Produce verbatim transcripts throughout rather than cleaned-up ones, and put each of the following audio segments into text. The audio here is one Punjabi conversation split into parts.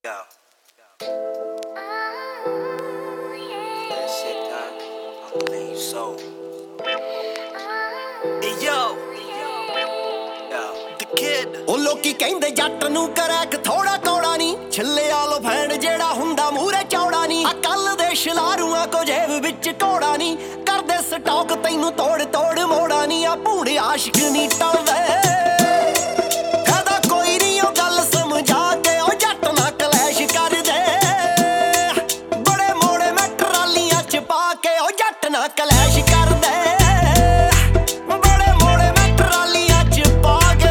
Yo. That shit done. I believe you so. Hey yo. Yo. The kid. ਉਹ ਲੋਕੀ ਕਹਿੰਦੇ ਜੱਟ ਨੂੰ ਕਰੈਕ ਥੋੜਾ ਕੌੜਾ ਨਹੀਂ ਛੱਲੇ ਆਲੋ ਫੈਂਡ ਜਿਹੜਾ ਹੁੰਦਾ ਮੂਰੇ ਚੌੜਾ ਨਹੀਂ ਆ ਕੱਲ ਦੇ ਸ਼ਲਾਰੂਆਂ ਕੋ ਜੇਬ ਵਿੱਚ ਕੋੜਾ ਨਹੀਂ ਕਰਦੇ ਸਟਾਕ ਤੈਨੂੰ ਤੋੜ ਤੋੜ ਮੋੜਾ ਨਹੀਂ ਆ ਭੂੜੇ ਆਸ਼ਿਕ ਨਹੀਂ ਟਲਦੇ ਕਲੈਸ਼ ਕਰਦੇ ਬੜੇ ਮੋੜੇ ਮੈਂ ਟਰਾਲੀਆਂ ਚ ਪਾ ਕੇ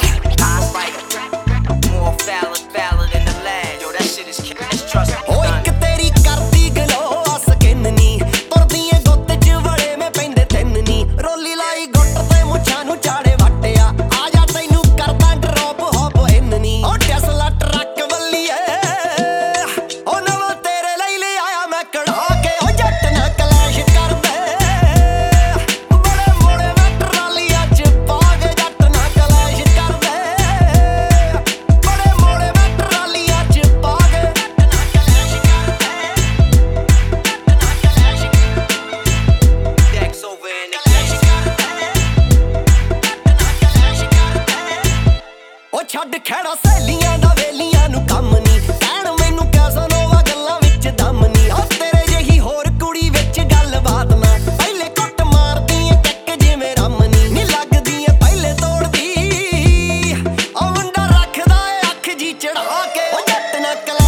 ਉਹ ਇੱਕ ਤੇਰੀ ਕਰਦੀ ਗਲੋ ਆ ਸਕਿਨ ਨੀ ਤੁਰਦੀ ਏ ਗੁੱਤ ਚ ਵੜੇ ਮੈਂ ਪੈਂਦੇ ਤਿੰਨ ਨੀ ਰੋਲੀ ਲਾਈ ਗੁੱਟ ਤੇ ਮੁੱਛਾਂ ਨੂੰ ਚਾੜੇ ਵੱਟਿਆ ਆ ਜਾ ਤੈਨੂੰ ਕਰਦਾ ਡਰੋਪ ਹੋਪ ਇਨ ਨੀ ਉਹ ਟੈਸਲਾ ਟਰੱਕ ਵੱਲੀਏ ਉਹ ਨਵਾਂ ਤੇਰੇ ਲਈ ਲੈ ਆਇਆ ਮੈਂ ਕਢਾ ਕੇ ਉਹ ਜੱਟ ਨਾ ਕਲੈਸ਼ ਛੱਡ ਖੜਾ ਸਹੇਲੀਆਂ ਦਾ ਵੇਲੀਆਂ ਨੂੰ ਕੰਮ ਨੀ ਕਹਿਣ ਮੈਨੂੰ ਕੈਸਨੋਵਾ ਗੱਲਾਂ ਵਿੱਚ ਦਮ ਨੀ ਉਹ ਤੇਰੇ ਜਿਹੀ ਹੋਰ ਕੁੜੀ ਵਿੱਚ ਗੱਲਬਾਤ ਨਾ ਪਹਿਲੇ ਕੁੱਟ ਮਾਰਦੀ ਏ ਟੱਕ ਜਿਵੇਂ ਰਮ ਨੀ ਨੀ ਲੱਗਦੀ ਏ ਪਹਿਲੇ ਤੋੜਦੀ ਉਹ ਮੁੰਡਾ ਰੱਖਦਾ ਏ ਅੱਖ ਜੀ ਚੜਾ ਕੇ ਉਹ ਜੱਟ ਨਾ